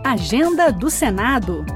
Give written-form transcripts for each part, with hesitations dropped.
Agenda do Senado.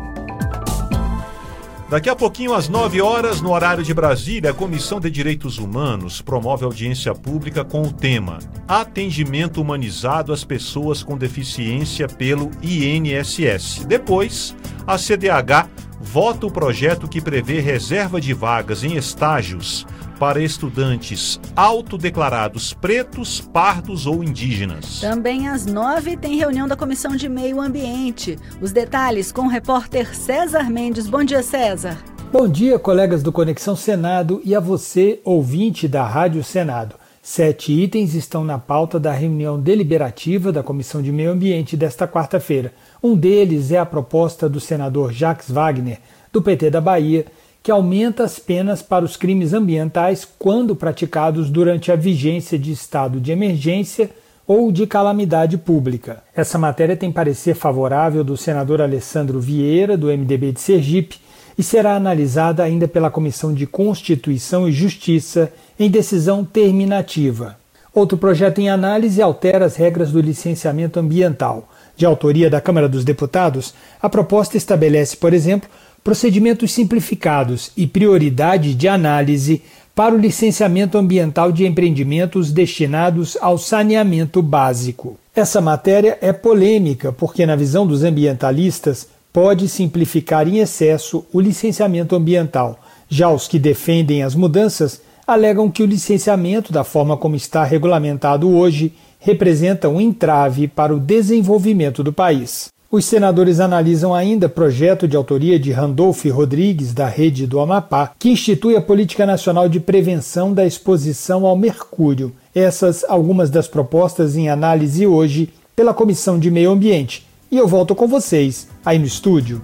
Daqui a pouquinho, às 9 horas, no horário de Brasília, a Comissão de Direitos Humanos promove audiência pública com o tema Atendimento Humanizado às Pessoas com Deficiência pelo INSS. Depois, a CDH vota o projeto que prevê reserva de vagas em estágios para estudantes autodeclarados pretos, pardos ou indígenas. Também às 9 tem reunião da Comissão de Meio Ambiente. Os detalhes com o repórter César Mendes. Bom dia, César. Bom dia, colegas do Conexão Senado e a você, ouvinte da Rádio Senado. 7 itens estão na pauta da reunião deliberativa da Comissão de Meio Ambiente desta quarta-feira. Um deles é a proposta do senador Jacques Wagner, do PT da Bahia, que aumenta as penas para os crimes ambientais quando praticados durante a vigência de estado de emergência ou de calamidade pública. Essa matéria tem parecer favorável do senador Alessandro Vieira, do MDB de Sergipe, e será analisada ainda pela Comissão de Constituição e Justiça em decisão terminativa. Outro projeto em análise altera as regras do licenciamento ambiental. De autoria da Câmara dos Deputados, a proposta estabelece, por exemplo, procedimentos simplificados e prioridade de análise para o licenciamento ambiental de empreendimentos destinados ao saneamento básico. Essa matéria é polêmica porque, na visão dos ambientalistas, pode simplificar em excesso o licenciamento ambiental. Já os que defendem as mudanças alegam que o licenciamento, da forma como está regulamentado hoje, representa um entrave para o desenvolvimento do país. Os senadores analisam ainda projeto de autoria de Randolph Rodrigues, da Rede do Amapá, que institui a Política Nacional de Prevenção da Exposição ao Mercúrio. Essas algumas das propostas em análise hoje pela Comissão de Meio Ambiente. E eu volto com vocês aí no estúdio.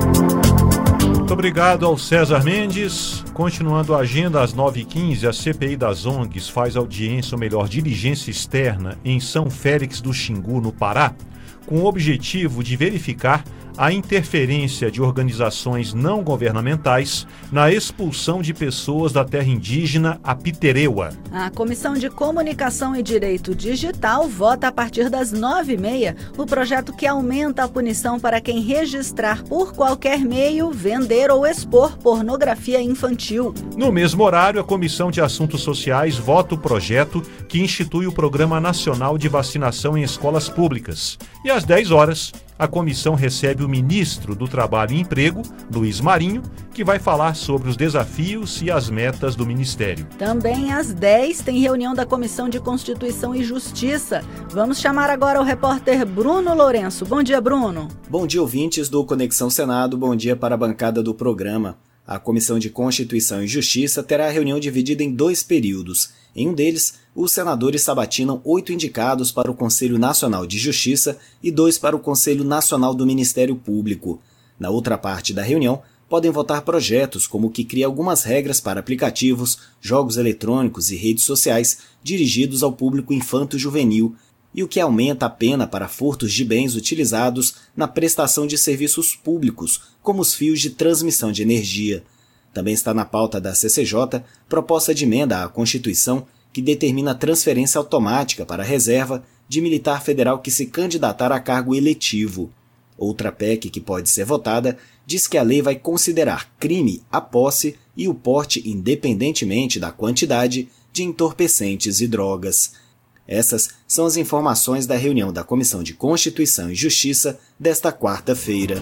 Muito obrigado ao César Mendes. Continuando a agenda, às 9h15, a CPI das ONGs faz audiência, ou melhor, diligência externa, em São Félix do Xingu, no Pará, com o objetivo de verificar a interferência de organizações não governamentais na expulsão de pessoas da terra indígena Apitereua. A Comissão de Comunicação e Direito Digital vota a partir das 9h30 o projeto que aumenta a punição para quem registrar por qualquer meio, vender ou expor pornografia infantil. No mesmo horário, a Comissão de Assuntos Sociais vota o projeto que institui o Programa Nacional de Vacinação em Escolas Públicas. E às 10 horas, a comissão recebe o ministro do Trabalho e Emprego, Luiz Marinho, que vai falar sobre os desafios e as metas do ministério. Também às 10 tem reunião da Comissão de Constituição e Justiça. Vamos chamar agora o repórter Bruno Lourenço. Bom dia, Bruno. Bom dia, ouvintes do Conexão Senado. Bom dia para a bancada do programa. A Comissão de Constituição e Justiça terá a reunião dividida em 2 períodos. Em um deles, os senadores sabatinam 8 indicados para o Conselho Nacional de Justiça e 2 para o Conselho Nacional do Ministério Público. Na outra parte da reunião, podem votar projetos como o que cria algumas regras para aplicativos, jogos eletrônicos e redes sociais dirigidos ao público infanto-juvenil e o que aumenta a pena para furtos de bens utilizados na prestação de serviços públicos, como os fios de transmissão de energia. Também está na pauta da CCJ proposta de emenda à Constituição que determina a transferência automática para a reserva de militar federal que se candidatar a cargo eletivo. Outra PEC que pode ser votada diz que a lei vai considerar crime a posse e o porte, independentemente da quantidade, de entorpecentes e drogas. Essas são as informações da reunião da Comissão de Constituição e Justiça desta quarta-feira.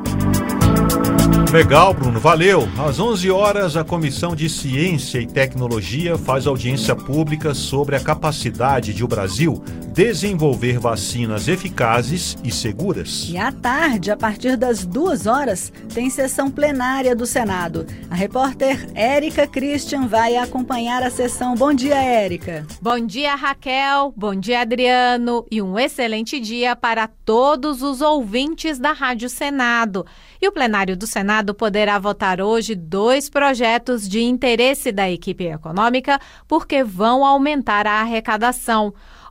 Legal, Bruno, valeu. Às 11 horas, a Comissão de Ciência e Tecnologia faz audiência pública sobre a capacidade de o Brasil desenvolver vacinas eficazes e seguras. E à tarde, a partir das 2 horas, tem sessão plenária do Senado. A repórter Érica Christian vai acompanhar a sessão. Bom dia, Érica. Bom dia, Raquel. Bom dia, Adriano. E um excelente dia para todos os ouvintes da Rádio Senado. E o plenário do Senado poderá votar hoje 2 projetos de interesse da equipe econômica porque vão aumentar a arrecadação.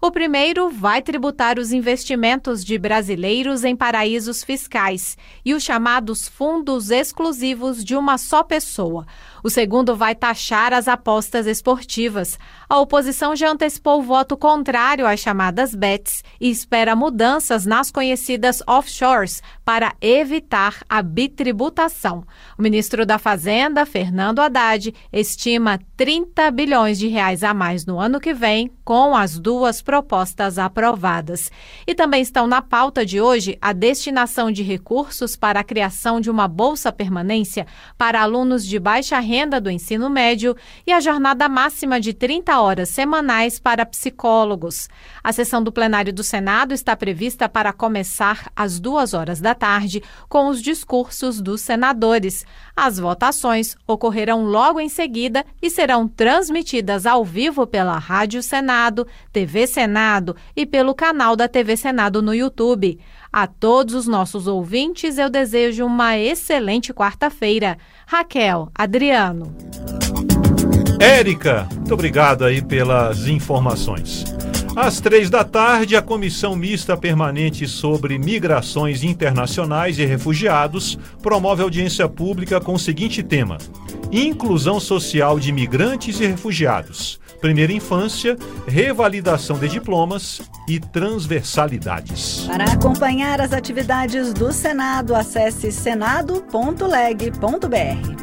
O primeiro vai tributar os investimentos de brasileiros em paraísos fiscais e os chamados fundos exclusivos de uma só pessoa. O segundo vai taxar as apostas esportivas. A oposição já antecipou o voto contrário às chamadas bets e espera mudanças nas conhecidas offshores para evitar a bitributação. O ministro da Fazenda, Fernando Haddad, estima 30 bilhões de reais a mais no ano que vem, com as duas propostas aprovadas. E também estão na pauta de hoje a destinação de recursos para a criação de uma bolsa permanência para alunos de baixa renda do ensino médio e a jornada máxima de 30 horas semanais para psicólogos. A sessão do plenário do Senado está prevista para começar às 14h, com os discursos dos senadores. As votações ocorrerão logo em seguida e serão transmitidas ao vivo pela Rádio Senado, TV Senado e pelo canal da TV Senado no YouTube. A todos os nossos ouvintes, eu desejo uma excelente quarta-feira. Raquel, Adriano. Érica, muito obrigado aí pelas informações. Às 15h, a Comissão Mista Permanente sobre Migrações Internacionais e Refugiados promove audiência pública com o seguinte tema: Inclusão Social de Migrantes e Refugiados, Primeira Infância, Revalidação de Diplomas e Transversalidades. Para acompanhar as atividades do Senado, acesse senado.leg.br.